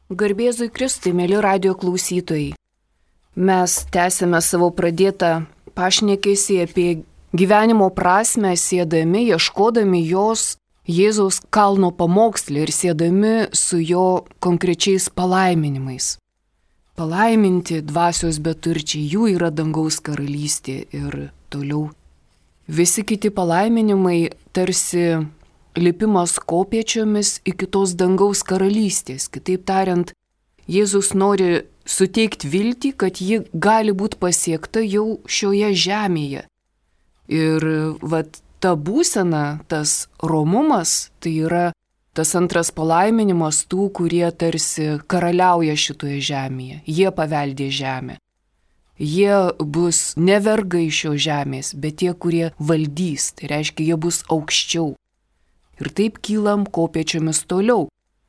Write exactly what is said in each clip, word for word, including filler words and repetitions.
Garbėzui Kristui, mėly radio klausytojai. Mes tęsime savo pradėtą pašnekesį apie gyvenimo prasmę, siedami, ieškodami jos Jėzaus kalno pamokslį ir siedami su jo konkrečiais palaiminimais. Palaiminti dvasios beturčiai, jų yra dangaus karalystė ir toliau. Visi kiti palaiminimai tarsi lipimas kopėčiomis iki tos dangaus karalystės. Kitaip tariant, Jėzus nori suteikti viltį, kad ji gali būti pasiekta jau šioje žemėje. Ir vat ta būsena, tas romumas, tai yra tas antras palaiminimas tų, kurie tarsi karaliauja šitoje žemėje. Jie paveldė žemę. Jie bus ne vergai šios žemės, bet tie, kurie valdys. Tai reiškia, jie bus aukščiau. Ir taip kylam kopėčiomis toliau.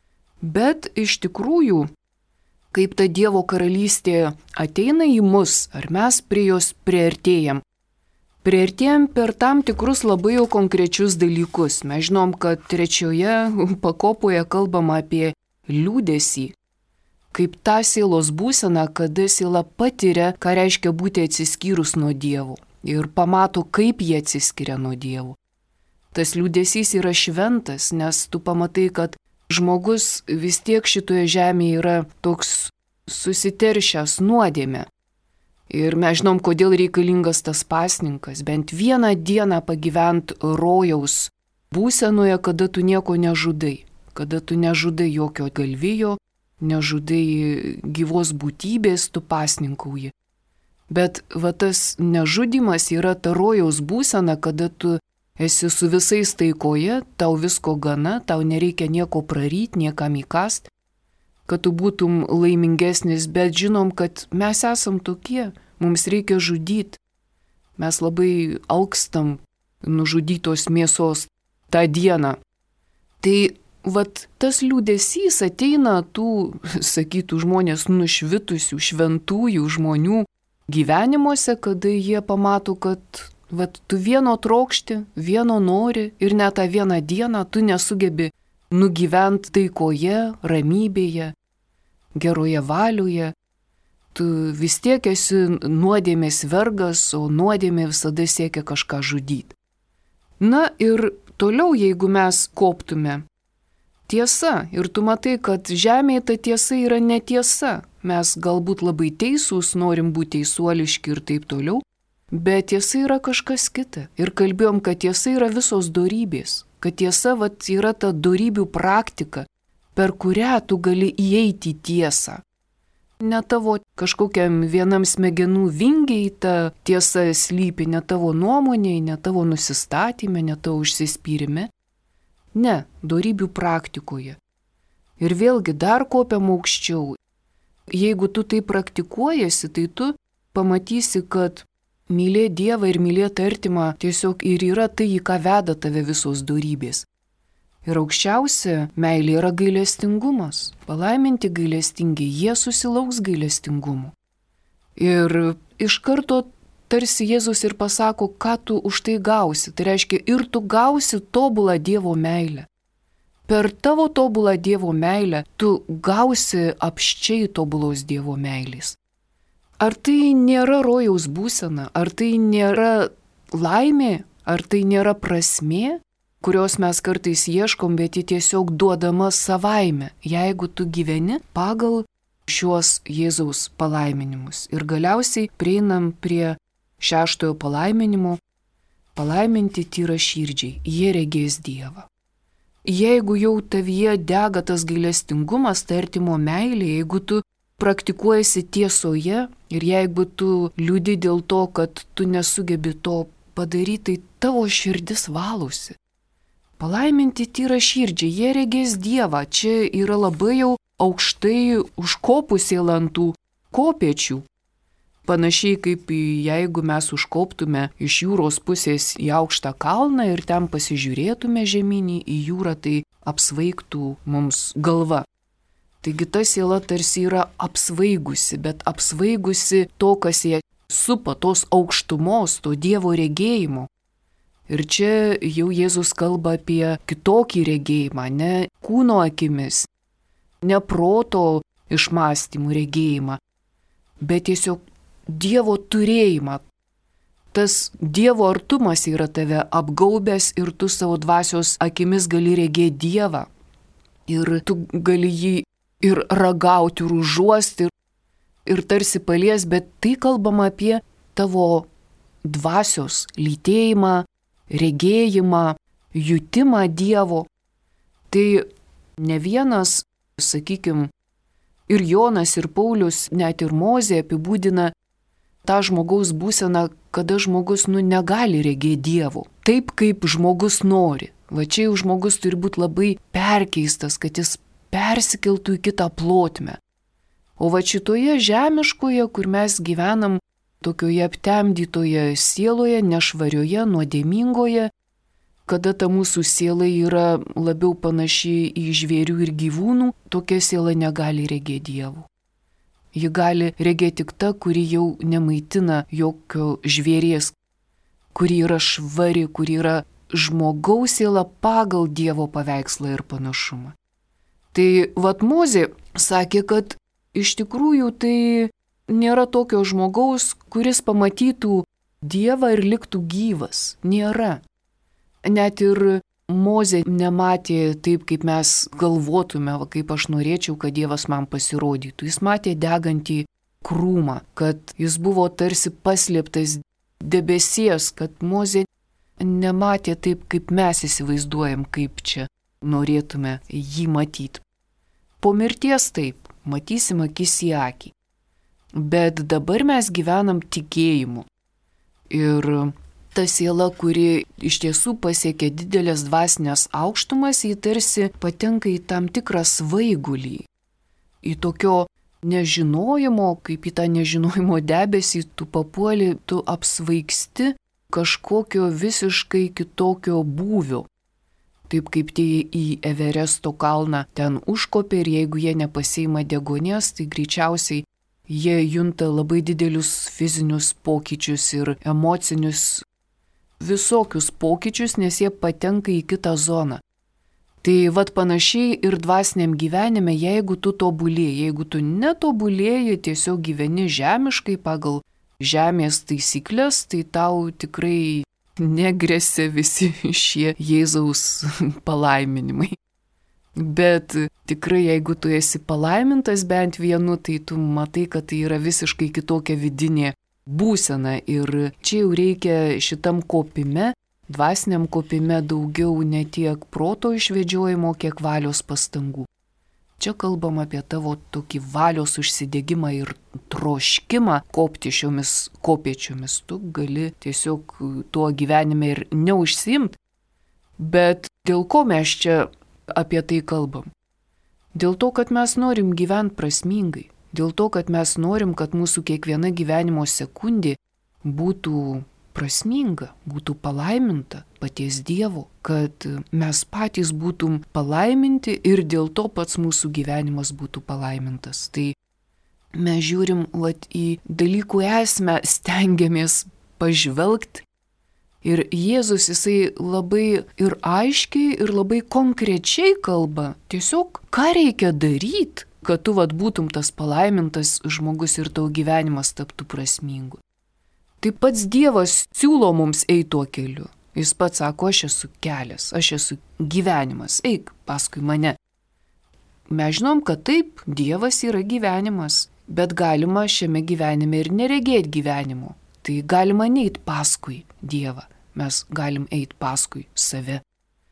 Bet iš tikrųjų, kaip ta Dievo karalystė ateina į mus, ar mes prie jos priartėjam? Priartėjam per tam tikrus labai jau konkrečius dalykus. Mes žinom, kad trečioje pakopoje kalbama apie liūdesį, kaip tą sielos būseną, kada siela patiria, ką reiškia būti atsiskyrus nuo Dievo ir pamato, kaip jie atsiskiria nuo Dievo. Tas liūdesys yra šventas, nes tu pamatai, kad žmogus vis tiek šitoje žemėje yra toks susiteršęs nuodėmė. Ir mes žinom, kodėl reikalingas tas pasninkas. Bent vieną dieną pagyvent rojaus būsenoje, kada tu nieko nežudai. Kada tu nežudai jokio galvijo, nežudai gyvos būtybės, tu pasninkauji. Bet va tas nežudimas yra ta rojaus būsena, kada tu esi su visais taikoje, tau visko gana, tau nereikia nieko praryti, niekam įkast, kad tu būtum laimingesnis, bet žinom, kad mes esam tokie, mums reikia žudyti. Mes labai alkstam nužudytos mėsos tą dieną. Tai vat tas liūdesys ateina tų, sakytų žmonės, nušvitusių, šventųjų žmonių gyvenimuose, kada jie pamato, kad vat tu vieno trokšti, vieno nori ir net tą vieną dieną tu nesugebi nugyventi taikoje, ramybėje, geroje valioje. Tu vis tiek esi nuodėmės vergas, o nuodėmė visada siekia kažką žudyti. Na ir toliau, jeigu mes koptume, tiesa, ir tu matai, kad žemėje ta tiesa yra netiesa. Mes galbūt labai teisūs, norim būti teisuoliški ir taip toliau. Bet tiesa yra kažkas kita. Ir kalbėjom, kad tiesa yra visos dorybės. Kad tiesa vat, yra ta dorybių praktika, per kurią tu gali įeiti į tiesą. Ne tavo kažkokiam vienam smegenų vingiai ta tiesa slypi, ne tavo nuomonėje, ne tavo nusistatyme, ne tavo užsispyrime. Ne, dorybių praktikoje. Ir vėlgi dar kopiam aukščiau. Jeigu tu tai praktikuojasi, tai tu pamatysi, kad mylėti Dievą ir mylėti artimą tiesiog ir yra tai, į ką veda tave visos dorybės. Ir aukščiausia meilė yra gailestingumas. Palaiminti gailestingi, jie susilauks gailestingumu. Ir iš karto tarsi Jėzus ir pasako, ką tu už tai gausi. Tai reiškia, ir tu gausi tobulą Dievo meilę. Per tavo tobulą Dievo meilę tu gausi apščiai tobulos Dievo meilės. Ar tai nėra rojaus būsena, ar tai nėra laimė, ar tai nėra prasmė, kurios mes kartais ieškom, bet ji tiesiog duodama savaime, jeigu tu gyveni pagal šiuos Jėzaus palaiminimus. Ir galiausiai prieinam prie šeštojo palaiminimo. Palaiminti tyra širdžiai, jie regės Dievą. Jeigu jau tavyje dega tas gailestingumas, tai artimo meilė, jeigu tu praktikuojasi tiesoje ir jeigu tu liūdi dėl to, kad tu nesugebi to padaryti, tai tavo širdis valosi. Palaiminti tyra širdžiai, jie regės Dievą. Čia yra labai jau aukštai užkopusi ant tų kopėčių. Panašiai kaip jeigu mes užkoptume iš jūros pusės į aukštą kalną ir ten pasižiūrėtume žemynį į jūrą, tai apsvaigtų mums galva. Taigi ta siela tarsi yra apsvaigusi, bet apsvaigusi to, kas ją supa, tos aukštumos, to Dievo regėjimo. Ir čia jau Jėzus kalba apie kitokį regėjimą, ne kūno akimis, ne proto išmąstymų, regėjimą, bet tiesiog Dievo turėjimą. Tas Dievo artumas yra tave apgaubęs ir tu savo dvasios akimis gali regėti Dievą. Ir tu gali jį ir ragauti, ir užuosti, ir, ir tarsi palies, bet tai kalbama apie tavo dvasios lytėjimą, regėjimą, jutimą Dievo. Tai ne vienas, sakykime, ir Jonas, ir Paulius, net ir Mozė apibūdina tą žmogaus būseną, kada žmogus nu negali regėti Dievo. Taip, kaip žmogus nori. Va čia jau žmogus turi būti labai perkeistas, kad jis persikeltų į kitą plotmę. O va šitoje žemiškoje, kur mes gyvenam, tokioje aptemdytoje sieloje, nešvarioje, nuodėmingoje, kada ta mūsų siela yra labiau panaši į žvėrių ir gyvūnų, tokia siela negali regėti Dievo. Ji gali regėti tik ta, kuri jau nemaitina jokio žvėries, kuri yra švari, kuri yra žmogaus siela pagal Dievo paveikslą ir panašumą. Tai vat Mozė sakė, kad iš tikrųjų tai nėra tokio žmogaus, kuris pamatytų Dievą ir liktų gyvas. Nėra. Net ir Mozė nematė taip, kaip mes galvotume, va, kaip aš norėčiau, kad Dievas man pasirodytų. Jis matė degantį krūmą, kad jis buvo tarsi paslėptas debesies, kad Mozė nematė taip, kaip mes įsivaizduojam, kaip čia norėtume jį matyti. Po mirties taip, matysim akis į akį. Bet dabar mes gyvenam tikėjimu. Ir ta siela, kuri iš tiesų pasiekia didelės dvasinės aukštumas, jį tarsi patenka į tam tikrą svaigulį. Į tokio nežinojimo, kaip į tą nežinojimo debesį, tu papuoli, tu apsvaigsti kažkokio visiškai kitokio būvio. Taip kaip tie į Everesto kalną ten užkopė ir jeigu jie nepasiima degonės, tai greičiausiai jie junta labai didelius fizinius pokyčius ir emocinius visokius pokyčius, nes jie patenka į kitą zoną. Tai vat panašiai ir dvasiniam gyvenime, jeigu tu tobulėji, jeigu tu netobulėji, tiesiog gyveni žemiškai pagal žemės taisyklės, tai tau tikrai negresia visi šie Jėzaus palaiminimai. Bet tikrai, jeigu tu esi palaimintas bent vienu, tai tu matai, kad tai yra visiškai kitokia vidinė būsena. Ir čia jau reikia šitam kopime, dvasiniam kopime daugiau ne tiek proto išvedžiojimo, kiek valios pastangų. Čia kalbam apie tavo tokį valios užsidegimą ir troškimą kopti šiomis kopėčiomis. Tu gali tiesiog tuo gyvenime ir neužsiimt. Bet dėl ko mes čia apie tai kalbam? Dėl to, kad mes norim gyventi prasmingai. Dėl to, kad mes norim, kad mūsų kiekviena gyvenimo sekundė būtų prasminga, būtų palaiminta paties Dievo, kad mes patys būtum palaiminti ir dėl to pats mūsų gyvenimas būtų palaimintas. Tai mes žiūrim vat, į dalykų esmę, stengiamės pažvelgti. Ir Jėzus jisai labai ir aiškiai, ir labai konkrečiai kalba, tiesiog ką reikia daryti, kad tu vat būtum tas palaimintas žmogus ir tavo gyvenimas taptų prasmingu. Tai pats Dievas siūlo mums eiti tuo keliu. Jis pats sako, aš esu kelias, aš esu gyvenimas, eik paskui mane. Mes žinom, kad taip, Dievas yra gyvenimas, bet galima šiame gyvenime ir neregėti gyvenimo. Tai galima neiti paskui Dievą, mes galim eiti paskui save,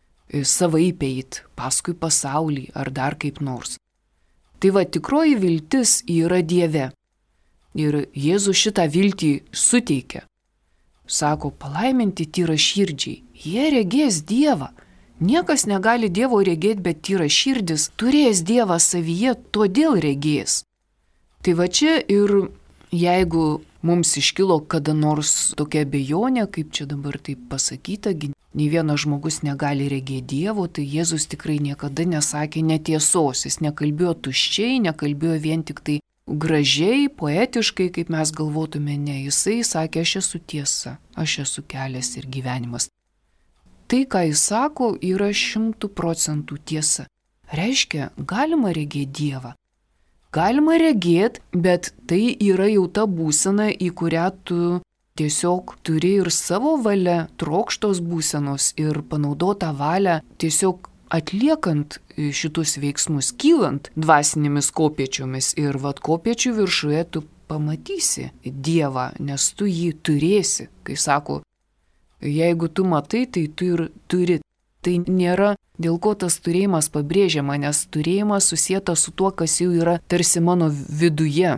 savaip eiti, paskui pasaulį ar dar kaip nors. Tai va, tikroji viltis yra Dieve. Ir Jėzus šitą viltį suteikia. Sako, palaiminti tyra širdžiai. Jie regės Dievą. Niekas negali Dievo regėti, bet tyra širdis turės Dievą savyje, todėl regės. Tai va čia ir jeigu mums iškilo kada nors tokia abejonė, kaip čia dabar taip pasakyta, nei vienas žmogus negali regėti Dievo, tai Jėzus tikrai niekada nesakė netiesos. Jis nekalbėjo tuščiai, nekalbėjo vien tik tai gražiai, poetiškai, kaip mes galvotume, ne. Jisai sakė, aš esu tiesa, aš esu kelias ir gyvenimas. Tai, ką jis sako, yra šimtų procentų tiesa. Reiškia, galima regėti Dievą. galima regėti, bet tai yra jau ta būsena, į kurią tu tiesiog turi ir savo valią, trokštos būsenos ir panaudotą valią tiesiog atliekant šitus veiksmus, kylant dvasinėmis kopėčiomis. Ir vat kopėčių viršuje tu pamatysi Dievą, nes tu jį turėsi. Kai sako, jeigu tu matai, tai tu ir turi. Tai nėra dėl ko tas turėjimas pabrėžiama, nes turėjimas susijęta su tuo, kas jau yra tarsi mano viduje.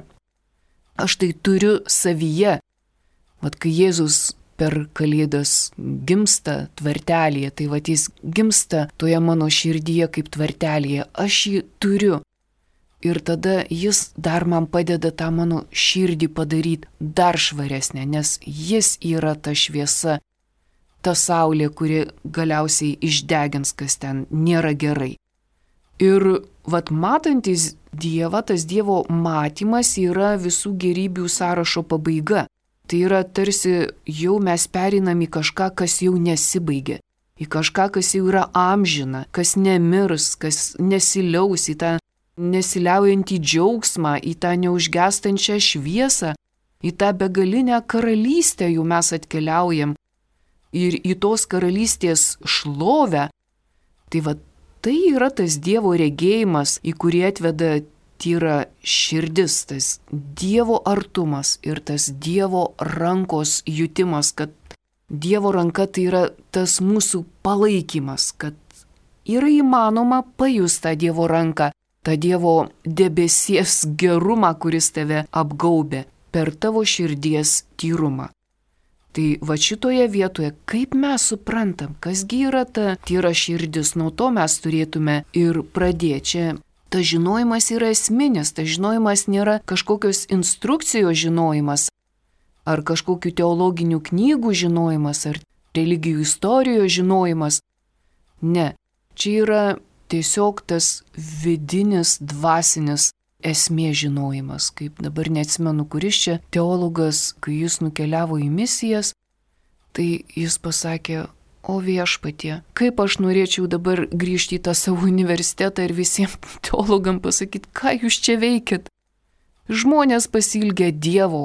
Aš tai turiu savyje. Vat kai Jėzus per Kalėdas gimsta tvartelėje, tai vat jis gimsta toje mano širdyje kaip tvartelėje. Aš jį turiu. Ir tada jis dar man padeda tą mano širdį padaryti dar švaresnę, nes jis yra ta šviesa, ta saulė, kuri galiausiai išdegins, kas ten nėra gerai. Ir vat matantis Dievą, tas Dievo matymas yra visų gerybių sąrašo pabaiga. Tai yra tarsi jau mes pereinam į kažką, kas jau nesibaigia. Į kažką, kas jau yra amžina, kas nemirs, kas nesiliaus, į tą nesiliaujantį džiaugsmą, į tą neužgestančią šviesą, į tą begalinę karalystę jau mes atkeliaujam. Ir į tos karalystės šlovę. Tai va tai yra tas Dievo regėjimas, į kurį atveda tyra širdis, tas Dievo artumas ir tas Dievo rankos jutimas, kad Dievo ranka tai yra tas mūsų palaikymas, kad yra įmanoma pajusti tą Dievo ranką, tą Dievo debesies gerumą, kuris tave apgaubė per tavo širdies tyrumą. Tai va šitoje vietoje, kaip mes suprantam, kasgi yra ta tyra širdis, nuo to mes turėtume ir pradėti. Čia tas žinojimas yra esminis, tas žinojimas nėra kažkokios instrukcijos žinojimas, ar kažkokių teologinių knygų žinojimas, ar religijų istorijos žinojimas. Ne, čia yra tiesiog tas vidinis, dvasinis esmė žinojimas, kaip dabar neatsimenu, kuris čia teologas, kai jis nukeliavo į misijas, tai jis pasakė, o viešpatie, kaip aš norėčiau dabar grįžti į tą savo universitetą ir visiems teologam pasakyti, ką jūs čia veikit. Žmonės pasilgia Dievo,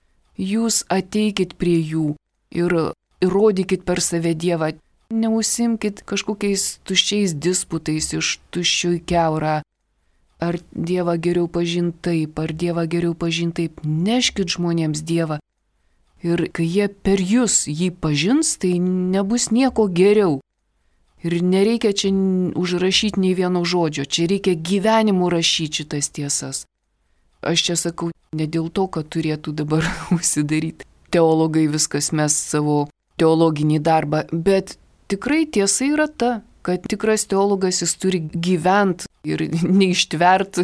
jūs ateikit prie jų ir įrodykit per save Dievą, neužsimkit kažkokiais tuščiais disputais iš tuščių į keurą. Ar Dievą geriau pažinti taip, ar Dievą geriau pažinti taip, neškit žmonėms Dievą. Ir kai jie per jūs jį pažins, tai nebus nieko geriau. Ir nereikia čia užrašyti nei vieno žodžio, čia reikia gyvenimu rašyti šitas tiesas. Aš čia sakau ne dėl to, kad turėtų dabar užsidaryti teologai viskas mes savo teologinį darbą, bet tikrai tiesa yra ta, kad tikras teologas jis turi gyventi ir neištvert,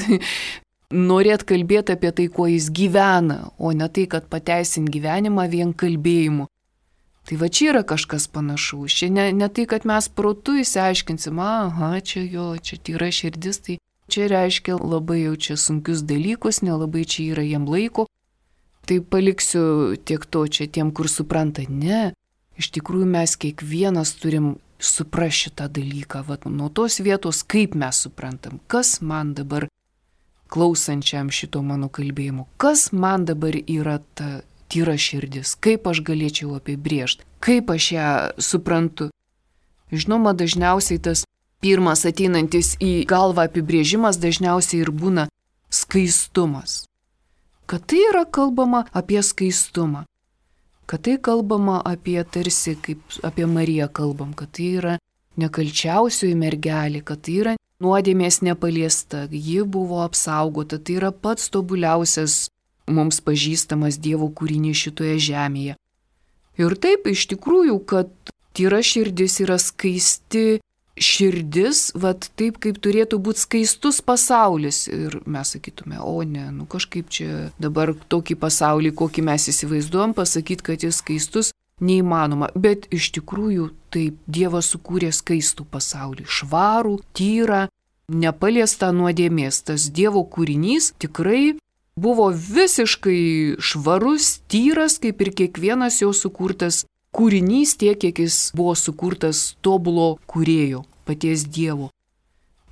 norėt kalbėti apie tai, kuo jis gyvena, o ne tai, kad pateisin gyvenimą vien kalbėjimu. Tai va čia yra kažkas panašaus. Čia ne, ne tai, kad mes protu įsiaiškinsim, aha, čia jo, čia tyra širdis, tai čia reiškia labai jau čia sunkius dalykus, nelabai čia yra jiem laiko. Tai paliksiu tiek to čia tiem, kur supranta. Ne, iš tikrųjų mes kiekvienas turim supras šitą dalyką, vat, nuo tos vietos, kaip mes suprantam, kas man dabar klausančiam šito mano kalbėjimo, kas man dabar yra ta tyra širdis, kaip aš galėčiau apibrėžti, kaip aš ją suprantu. Žinoma, dažniausiai tas pirmas ateinantis į galvą apibrėžimas dažniausiai ir būna skaistumas. Kad tai yra kalbama apie skaistumą. Kad tai kalbama apie tarsi, kaip apie Mariją kalbam, kad tai yra nekalčiausioji mergelė, kad tai yra nuodėmės nepaliesta, ji buvo apsaugota, tai yra pats tobuliausias mums pažįstamas Dievo kūrinys šitoje žemėje. Ir taip iš tikrųjų, kad tyra širdis yra skaisti širdis, vat taip kaip turėtų būti skaistus pasaulis. Ir mes sakytume, o ne, nu kažkaip čia dabar tokį pasaulį, kokį mes įsivaizduojam, pasakyti, kad jis skaistus, neįmanoma. Bet iš tikrųjų taip Dievas sukūrė skaistų pasaulį, švarų, tyrą, nepaliestą nuodėmės. Tas Dievo kūrinys tikrai buvo visiškai švarus, tyras, kaip ir kiekvienas jo sukurtas kūrinys, tiek, kiek jis buvo sukurtas tobulo kūrėjo, paties Dievo.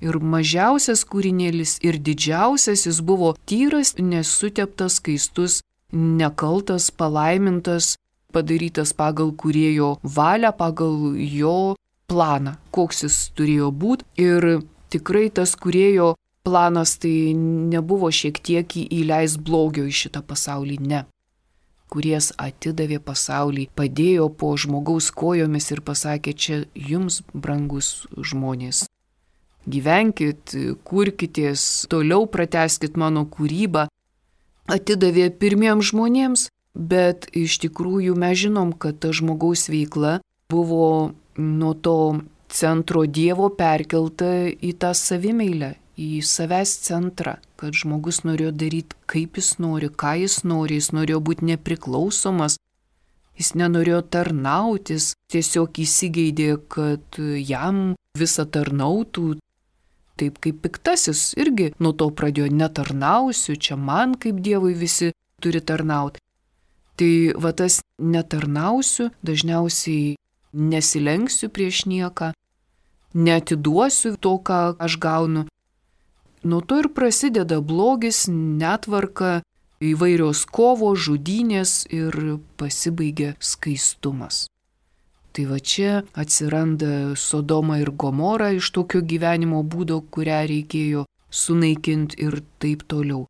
Ir mažiausias kūrinėlis, ir didžiausias jis buvo tyras, nesuteptas, skaistus, nekaltas, palaimintas, padarytas pagal kūrėjo valią, pagal jo planą, koks jis turėjo būti. Ir tikrai tas kūrėjo planas tai nebuvo šiek tiek įleis blogio į šitą pasaulį, ne. Kuries atidavė pasaulį, padėjo po žmogaus kojomis ir pasakė, čia jums, brangus žmonės. Gyvenkit, kurkitės, toliau pratęskit mano kūrybą. Atidavė pirmiems žmonėms, bet iš tikrųjų mes žinom, kad ta žmogaus veikla buvo nuo to centro Dievo perkelta į tą savimeilę, į savęs centrą, kad žmogus norėjo daryti, kaip jis nori, ką jis nori, jis norėjo būti nepriklausomas, jis nenorėjo tarnautis, tiesiog įsigeidė, kad jam visą tarnautų. Taip kaip piktasis irgi nuo to pradėjo netarnausiu, čia man kaip Dievui visi turi tarnauti. Tai va tas netarnausiu, dažniausiai nesilenksiu prieš nieką, neatiduosiu to, ką aš gaunu. Nuo to ir prasideda blogis, netvarka, įvairios kovos, žudynės ir pasibaigia skaistumas. Tai va čia atsiranda Sodoma ir Gomora iš tokio gyvenimo būdo, kurią reikėjo sunaikinti ir taip toliau.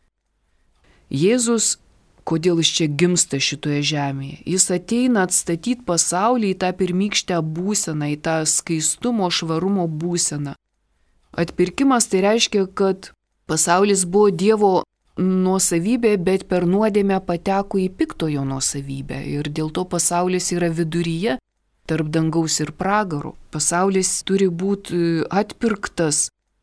Jėzus, kodėl jis čia gimsta šitoje žemėje? Jis ateina atstatyti pasaulį į tą pirmykštę būseną, į tą skaistumo, švarumo būseną. Atpirkimas tai reiškia, kad pasaulis buvo Dievo nuosavybė, bet per nuodėmę pateko į piktojo nuosavybę ir dėl to pasaulis yra viduryje, tarp dangaus ir pragaro. Pasaulis turi būti atpirktas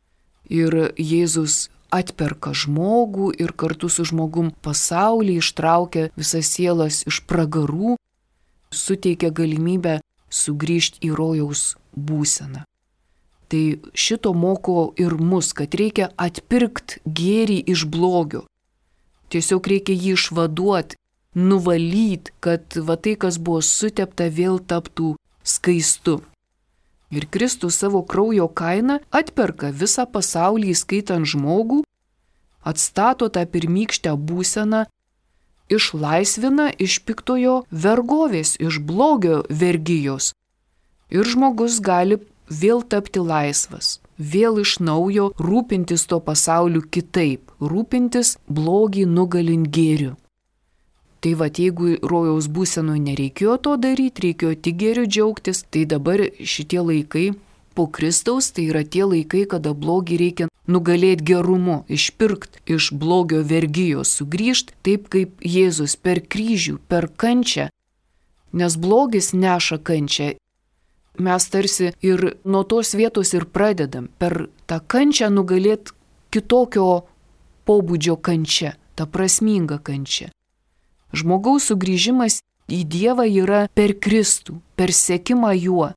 ir Jėzus atperka žmogų ir kartu su žmogum pasaulį ištraukia visas sielas iš pragarų, suteikia galimybę sugrįžti į rojaus būseną. Tai šito moko ir mus, kad reikia atpirkti gėrį iš blogio. Tiesiog reikia jį išvaduoti, nuvalyti, kad va tai, kas buvo sutepta, vėl taptų skaistu. Ir Kristus savo kraujo kainą atperka visą pasaulį, įskaitant žmogų, atstato tą pirmykštę būseną, išlaisvina iš piktojo vergovės, iš blogio vergijos. Ir žmogus gali vėl tapti laisvas, vėl iš naujo rūpintis to pasauliu kitaip, rūpintis blogį nugalint gėriu. Tai va, jeigu rojaus būsenui nereikėjo to daryti, reikėjo tik gėriu džiaugtis, tai dabar šitie laikai po Kristaus, tai yra tie laikai, kada blogį reikia nugalėti gerumu, išpirkti iš blogio vergijos, sugrįžti taip kaip Jėzus per kryžių, per kančią, nes blogis neša kančią. Mes tarsi ir nuo tos vietos ir pradedam, per tą kančią nugalėti kitokio pobūdžio kančią, tą prasmingą kančią. Žmogaus sugrįžimas į Dievą yra per Kristų, per sekimą juo.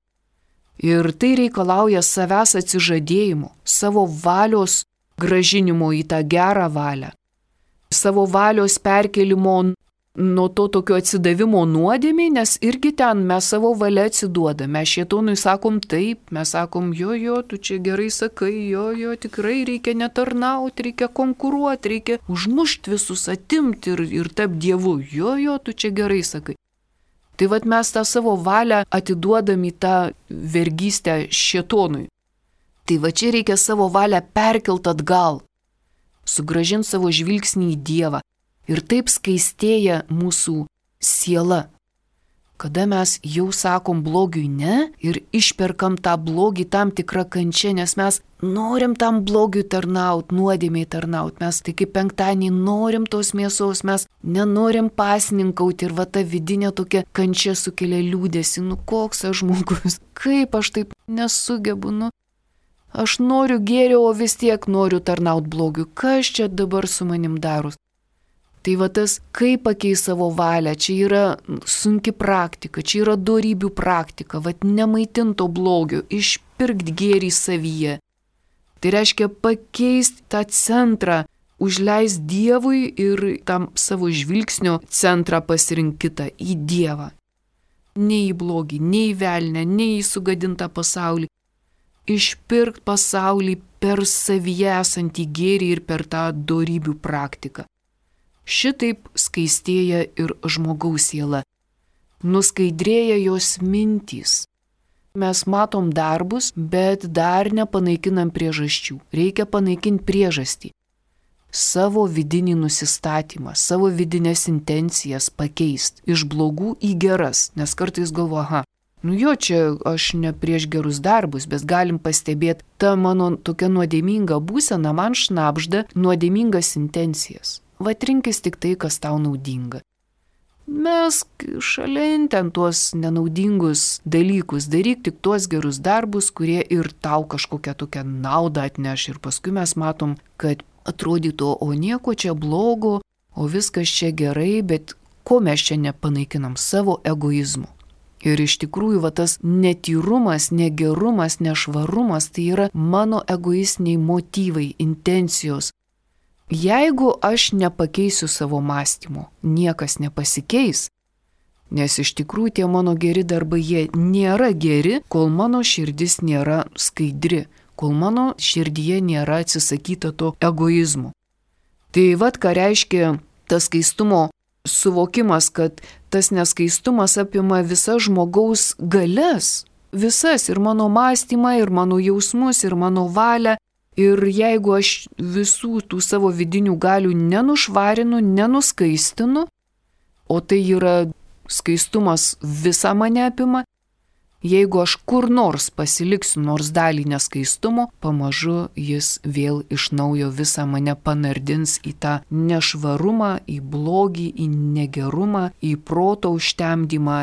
Ir tai reikalauja savęs atsižadėjimo, savo valios grąžinimo į tą gerą valią, savo valios perkelimo nuo to tokio atsidavimo nuodėmei, nes irgi ten mes savo valią atsiduodame. Mes šėtonui sakom taip, mes sakom, jo, jo, tu čia gerai sakai, jo, jo, tikrai reikia netarnauti, reikia konkuruoti, reikia užmušti visus, atimti ir, ir tapti Dievu, jo, jo, tu čia gerai sakai. Tai vat mes tą savo valią atiduodam į tą vergystę šėtonui. Tai va čia reikia savo valią perkelt atgal, sugrąžinti savo žvilgsnį į Dievą. Ir taip skaistėja mūsų siela, kada mes jau sakom blogiui ne ir išperkam tą blogį tam tikrą kančią, nes mes norim tam blogiui tarnaut, nuodėmiai tarnaut. Mes tai kaip penktadienį norim tos mėsos, mes nenorim pasninkauti ir va ta vidinė tokia kančia sukelia liūdėsi. Nu koks aš žmogus, kaip aš taip nesugebu, nu. Aš noriu gėrio, o vis tiek noriu tarnaut blogiui. Kas čia dabar su manim daros? Tai va tas, kaip pakeis savo valią, čia yra sunki praktika, čia yra dorybių praktika, va nemaitinto blogio, išpirkti gėrį savyje. Tai reiškia pakeisti tą centrą, užleisti Dievui ir tam savo žvilgsnio centrą pasirinkti kitą į Dievą. Ne į blogį, ne į velnę, ne į sugadintą pasaulį. išpirkti pasaulį per savyje esantį gėrį ir per tą dorybių praktiką. Šitaip skaistėja ir žmogaus siela. Nuskaidrėja jos mintys. Mes matom darbus, bet dar nepanaikinam priežasčių. Reikia panaikinti priežastį. Savo vidinį nusistatymą, savo vidinės intencijas pakeisti iš blogų į geras, nes kartais galvo, aha, nu jo, čia aš ne prieš gerus darbus, bet galim pastebėti, ta mano tokia nuodėminga būsena man šnabžda nuodėmingas intencijas. Vat rinkis tik tai, kas tau naudinga. Mes šalin ten tuos nenaudingus dalykus, daryk tik tuos gerus darbus, kurie ir tau kažkokią tokią naudą atneš. Ir paskui mes matom, kad atrodytų, o nieko čia blogo, o viskas čia gerai, bet ko mes čia nepanaikinam? Savo egoizmo. Ir iš tikrųjų, va, tas netyrumas, negerumas, nešvarumas, tai yra mano egoistiniai motyvai, intencijos. Jeigu aš nepakeisiu savo mąstymo, niekas nepasikeis, nes iš tikrųjų tie mano geri darbai, jie nėra geri, kol mano širdis nėra skaidri, kol mano širdyje nėra atsisakyta to egoizmo. Tai vad, ką reiškia tas skaistumo suvokimas, kad tas neskaistumas apima visas žmogaus galias, visas, ir mano mąstymą, ir mano jausmus, ir mano valią. Ir jeigu aš visų tų savo vidinių galių nenušvarinu, nenuskaistinu, o tai yra skaistumas visą mane apima, jeigu aš kur nors pasiliksiu nors dalį neskaistumo, pamažu jis vėl iš naujo visą mane panardins į tą nešvarumą, į blogį, į negerumą, į proto užtemdymą.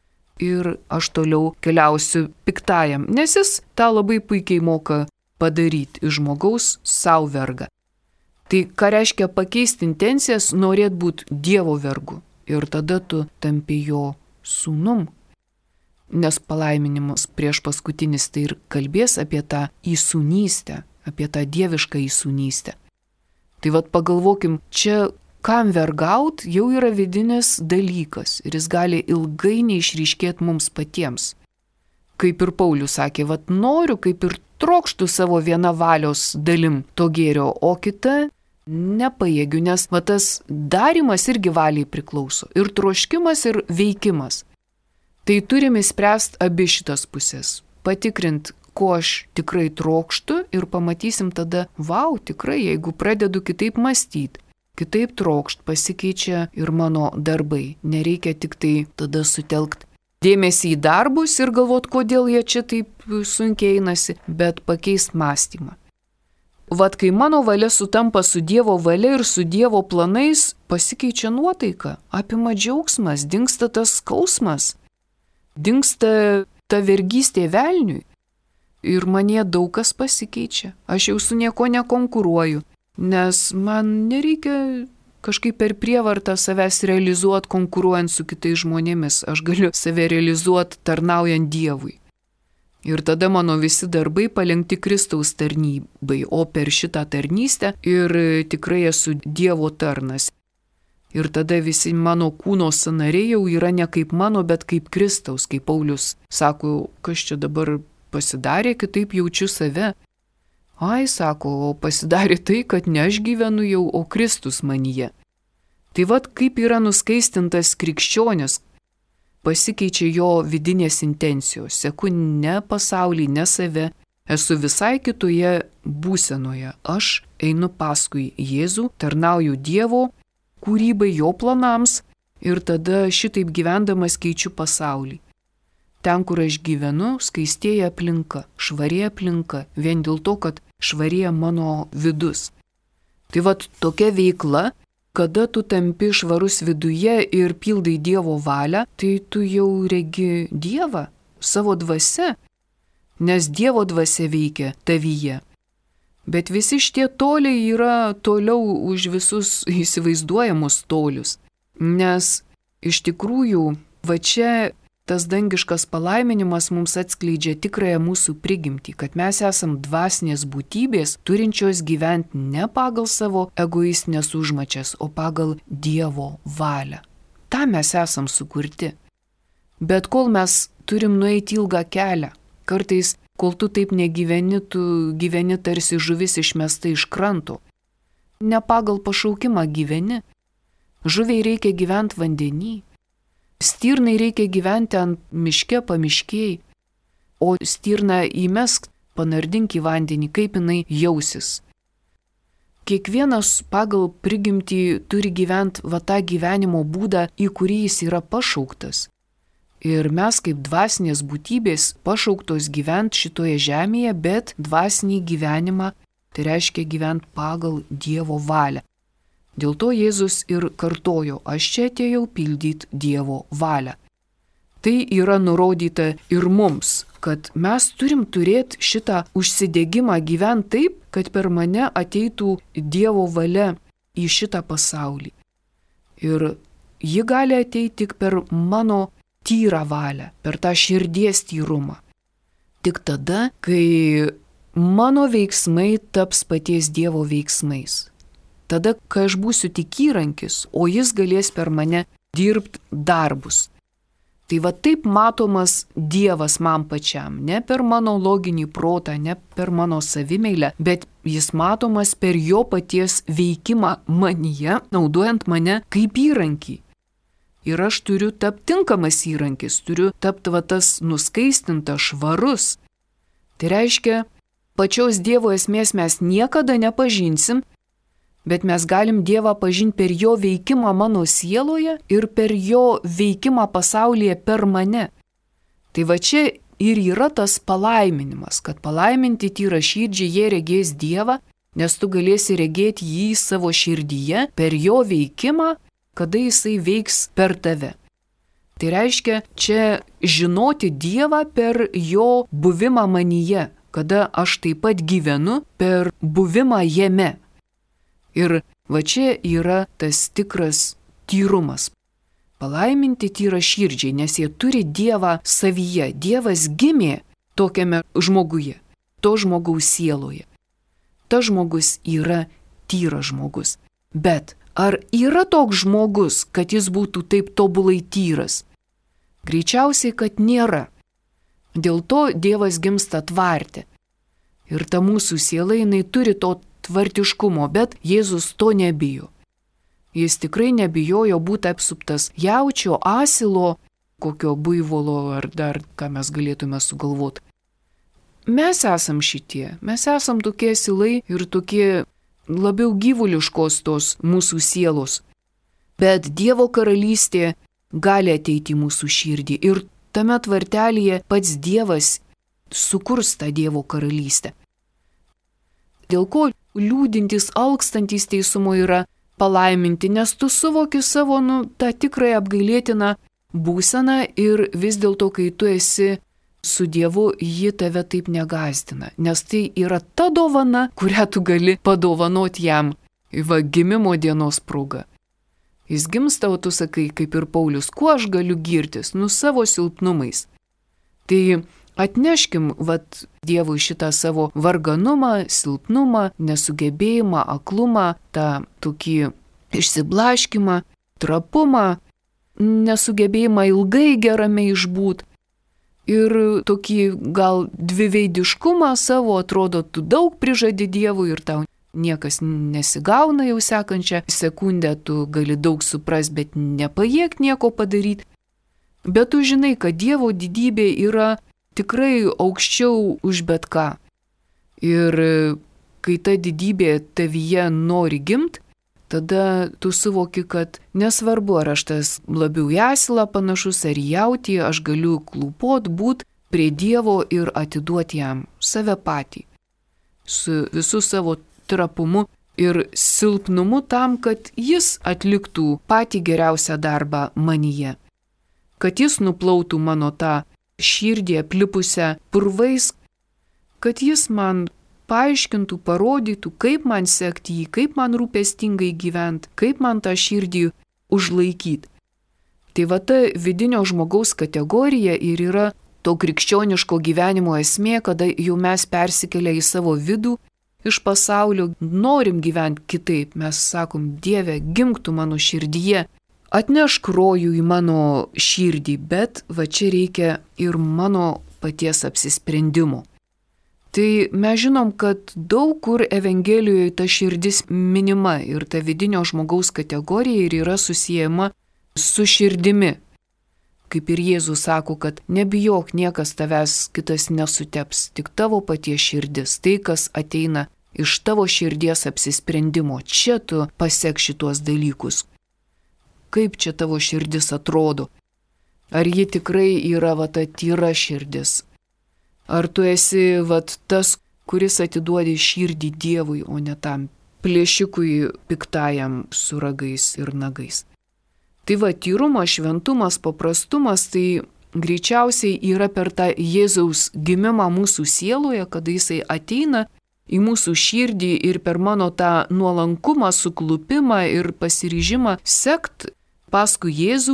Ir aš toliau keliausiu piktajam, nes jis tą labai puikiai moka padaryti iš žmogaus savo vergą. Tai ką reiškia pakeisti intencijas, norėt būti Dievo vergu. Ir tada tu tampi jo sūnum. Nes palaiminimas prieš paskutinis tai ir kalbės apie tą įsūnystę, apie tą dievišką įsūnystę. Tai vad pagalvokim, čia kam vergaut jau yra vidinis dalykas ir jis gali ilgai neišryškėti mums patiems. Kaip ir Paulius sakė, vad noriu, kaip ir trokštų savo viena valios dalim to gėrio, o kita nepajėgiu, nes va, tas darimas irgi valiai priklauso. Ir troškimas, ir veikimas. Tai turime spręsti abi šitas pusės. Patikrint, ko aš tikrai trokštu ir pamatysim tada, vau, tikrai, jeigu pradedu kitaip mąstyti, kitaip trokšt, pasikeičia ir mano darbai. Nereikia tik tai tada sutelkti dėmesį į darbus ir galvot, kodėl jie čia taip sunkiai einasi, bet pakeist mąstymą. Vat kai mano valia sutampa su Dievo valia ir su Dievo planais, pasikeičia nuotaika, apima džiaugsmas, dingsta tas skausmas, dingsta ta vergystė velniui. Ir manie daug kas pasikeičia. Aš jau su nieko nekonkuruoju, nes man nereikia kažkaip per prievartą savęs realizuoti konkuruojant su kitais žmonėmis. Aš galiu save realizuoti tarnaujant Dievui. Ir tada mano visi darbai palenkti Kristaus tarnybai, o per šitą tarnystę ir tikrai esu Dievo tarnas. Ir tada visi mano kūno sąnariai jau yra ne kaip mano, bet kaip Kristaus, kaip Paulius sako, kas čia dabar pasidarė, kitaip jaučiu save. Ai, sako, o pasidarė tai, kad ne aš gyvenu jau, o Kristus manyje. Tai vad, kaip yra nuskaistintas krikščionis, pasikeičia jo vidinės intencijos, seku ne pasaulį, ne save, esu visai kitoje būsenoje. Aš einu paskui Jėzų, tarnauju Dievo kūrybai, jo planams ir tada šitaip gyvendamas keičiu pasaulį. Ten, kur aš gyvenu, skaistėja aplinka, švarėja aplinka, vien dėl to, kad švarėja mano vidus. Tai vat tokia veikla, kada tu tampi švarus viduje ir pildai Dievo valią, tai tu jau regi Dievą savo dvasia, nes Dievo dvasia veikia tavyje. Bet visi šitie toliai yra toliau už visus įsivaizduojamus tolius, nes iš tikrųjų va čia tas dangiškas palaiminimas mums atskleidžia tikrąją mūsų prigimtį, kad mes esam dvasinės būtybės, turinčios gyventi ne pagal savo egoistinės užmačias, o pagal Dievo valią. Ta mes esam sukurti. Bet kol mes turim nueiti ilgą kelią, kartais kol tu taip negyveni, tu gyveni tarsi žuvis išmesta iš kranto. Ne pagal pašaukimą gyveni. Žuviai reikia gyventi vandenį. Stirnai reikia gyventi ant miške pamiškėjai. O stirną įmesk, panardink į vandenį, kaip jinai jausis. Kiekvienas pagal prigimtį turi gyventi va tą gyvenimo būdą, į kurį jis yra pašauktas. Ir mes kaip dvasinės būtybės pašauktos gyventi šitoje žemėje, bet dvasinį gyvenimą tai reiškia gyventi pagal Dievo valią. Dėl to Jėzus ir kartojo, aš čia atėjau pildyti Dievo valią. Tai yra nurodyta ir mums, kad mes turim turėti šitą užsidegimą gyventi taip, kad per mane ateitų Dievo valia į šitą pasaulį. Ir ji gali ateiti tik per mano tyrą valią, per tą širdies tyrumą. Tik tada, kai mano veiksmai taps paties Dievo veiksmais. Tada, kai aš būsiu tik įrankis, o jis galės per mane dirbti darbus. Tai va taip matomas Dievas man pačiam, ne per mano loginį protą, ne per mano savimeilę, bet jis matomas per jo paties veikimą manyje, naudojant mane kaip įrankį. Ir aš turiu tapti tinkamas įrankis, turiu tapti va tas nuskaistintas, švarus. Tai reiškia, pačios Dievo esmės mes niekada nepažinsim, bet mes galim Dievą pažinti per jo veikimą mano sieloje ir per jo veikimą pasaulyje per mane. Tai va čia ir yra tas palaiminimas, kad palaiminti tyraširdžiai jie regės Dievą, nes tu galėsi regėti jį savo širdyje per jo veikimą, kada jisai veiks per tave. Tai reiškia čia žinoti Dievą per jo buvimą manyje, kada aš taip pat gyvenu per buvimą jame. Ir va čia yra tas tikras tyrumas. Palaiminti tyraširdžiai, nes jie turi Dievą savyje. Dievas gimė tokiame žmoguje, to žmogaus sieloje. Ta žmogus yra tyras žmogus. Bet ar yra toks žmogus, kad jis būtų taip tobulai tyras? Greičiausiai, kad nėra. Dėl to Dievas gimsta tvarte. Ir ta mūsų siela, jinai turi to tvartiškumo, bet Jėzus to nebijo. Jis tikrai nebijojo būti apsuptas jaučio, asilo, kokio buivolo ar dar ką mes galėtume sugalvoti. Mes esam šitie, mes esam tokie asilai ir tokie labiau gyvuliškos tos mūsų sielos. Bet Dievo karalystė gali ateiti į mūsų širdį ir tame tvartelėje pats Dievas sukurs tą Dievo karalystę. Dėl ko liūdintys, alkstantys teisumo yra palaiminti, nes tu suvoki savo, nu, tą tikrąją apgailėtiną būseną ir vis dėlto, kai tu esi su Dievu, ji tave taip negazdina, nes tai yra ta dovana, kurią tu gali padovanoti jam, va, gimimo dienos proga. Jis gimsta, o tu sakai, kaip ir Paulius, kuo aš galiu girtis, nu savo silpnumais. Tai atneškim, vat, Dievui šitą savo varganumą, silpnumą, nesugebėjimą, aklumą, tą tokį išsiblaškimą, trapumą, nesugebėjimą ilgai gerame išbūt. Ir tokį gal dviveidiškumą savo, atrodo, tu daug prižadi Dievui ir tau niekas nesigauna jau sekančią sekundę, tu gali daug supras, bet nepajėg nieko padaryti. Bet tu žinai, kad Dievo didybė yra tikrai aukščiau už bet ką. Ir kai ta didybė tavyje nori gimt, tada tu suvoki, kad nesvarbu, ar aš tas labiau į asilą panašus ar į jautį, aš galiu klūpot, būt prie Dievo ir atiduoti jam save patį. Su visu savo trapumu ir silpnumu tam, kad jis atliktų patį geriausią darbą manyje. Kad jis nuplautų mano tą širdį aplipusią purvais, kad jis man paaiškintų, parodytų, kaip man sekti jį, kaip man rūpestingai gyventi, kaip man tą širdį užlaikyti. Tai va ta vidinio žmogaus kategorija ir yra to krikščioniško gyvenimo esmė, kada jau mes persikelia į savo vidų, iš pasaulio, norim gyventi kitaip. Mes sakom, Dieve, gimk tu mano širdyje, atnešk rojų į mano širdį, bet va čia reikia ir mano paties apsisprendimo. Tai mes žinom, kad daug kur Evangelijoje ta širdis minima ir ta vidinio žmogaus kategorija ir yra susijęma su širdimi. Kaip ir Jėzus sako, kad nebijok, niekas tavęs kitas nesuteps, tik tavo paties širdis, tai kas ateina iš tavo širdies apsisprendimo. Čia tu pasek šituos dalykus. Kaip čia tavo širdis atrodo? Ar ji tikrai yra va ta tyra širdis? Ar tu esi vat tas, kuris atiduodi širdį Dievui, o ne tam plėšikui piktajam su ragais ir nagais? Tai va, tyrumas, šventumas, paprastumas, tai greičiausiai yra per tą Jėzaus gimimą mūsų sieloje, kada jisai ateina į mūsų širdį ir per mano tą nuolankumą, suklupimą ir pasiryžimą sekt paskui Jėzų,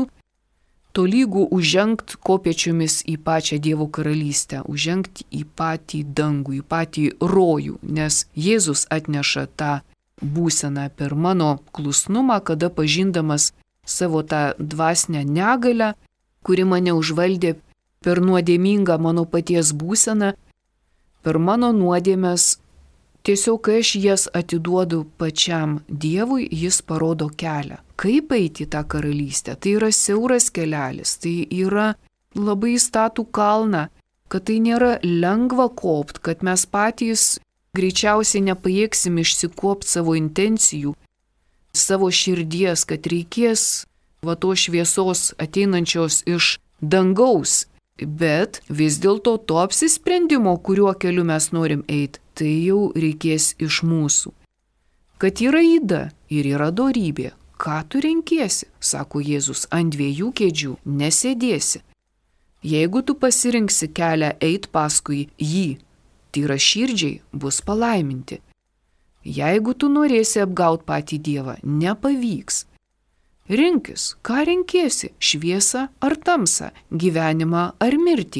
tolygų užžengt kopėčiomis į pačią Dievo karalystę, užžengt į patį dangų, į patį rojų, nes Jėzus atneša tą būseną per mano klusnumą, kada pažindamas savo tą dvasinę negalę, kuri mane užvaldė per nuodėmingą mano paties būseną, per mano nuodėmes, tiesiog kai aš jas atiduodu pačiam Dievui, jis parodo kelią. Kaip eiti į tą karalystę? Tai yra siauras kelelis, tai yra labai statų kalną, kad tai nėra lengva kopt, kad mes patys greičiausiai nepajėgsim išsikopti savo intencijų, savo širdies, kad reikės va to šviesos ateinančios iš dangaus, bet vis dėlto to apsisprendimo, kuriuo keliu mes norim eiti, tai jau reikės iš mūsų. Kad yra yda ir yra dorybė, ką tu renkiesi, sako Jėzus, ant dviejų kėdžių nesėdėsi. Jeigu tu pasirinksi kelią eit paskui jį, tyra širdžiai bus palaiminti. Jeigu tu norėsi apgauti patį Dievą, nepavyks. Rinkis, ką renkiesi, šviesą ar tamsą, gyvenimą ar mirtį,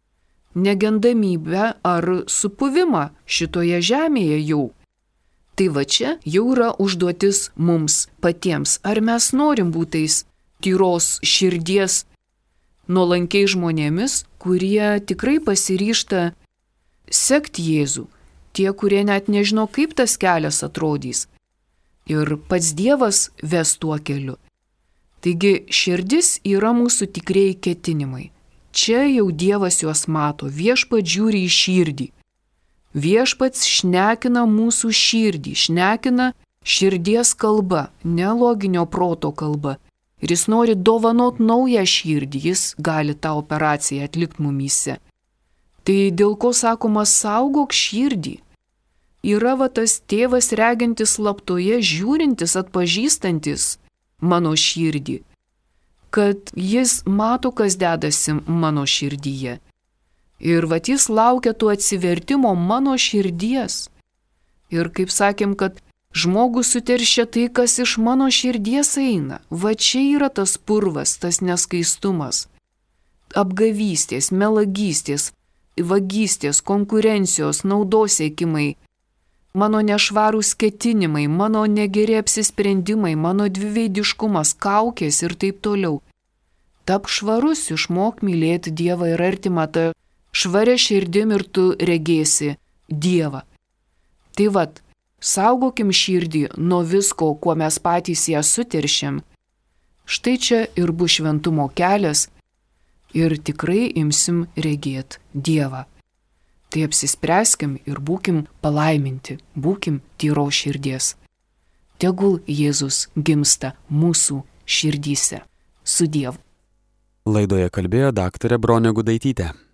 negendamybę ar supuvimą šitoje žemėje jau. Tai va čia jau yra užduotis mums patiems, ar mes norim būtais tyros širdies nuolankiai žmonėmis, kurie tikrai pasiryžta sekti Jėzų. Tie, kurie net nežino, kaip tas kelias atrodys. Ir pats Dievas ves tuo keliu. Taigi širdis yra mūsų tikrieji ketinimai. Čia jau Dievas juos mato, viešpats žiūri į širdį. Viešpats šnekina mūsų širdį, šnekina širdies kalba, ne loginio proto kalba. Ir jis nori dovanot naują širdį, jis gali tą operaciją atlikti mumyse. Tai dėl ko sakoma, saugok širdį. Yra va tas tėvas regintis slaptoje, žiūrintis, atpažįstantis mano širdį, kad jis mato, kas dedasi mano širdyje. Ir va jis laukia tų atsivertimo mano širdies. Ir kaip sakėm, kad žmogus suteršia tai, kas iš mano širdies eina. Va čia yra tas purvas, tas neskaistumas. Apgavystės, melagystės, vagystės, konkurencijos, naudos siekimai, mano nešvarūs ketinimai, mano negeri apsisprendimai, mano dviveidiškumas, kaukės ir taip toliau. Tap švarus, išmok mylėti Dievą ir artimą, tą švarę širdim ir tu regėsi Dievą. Tai vat, saugokim širdį nuo visko, kuo mes patys ją suteršėm. Štai čia ir bus šventumo kelias ir tikrai imsim regėti Dievą. Tai apsispręskim ir būkim palaiminti, būkim tyros širdies. Tegul Jėzus gimsta mūsų širdyse. Su Dievu. Laidoje kalbėjo daktarė Bronė Gudaitytė.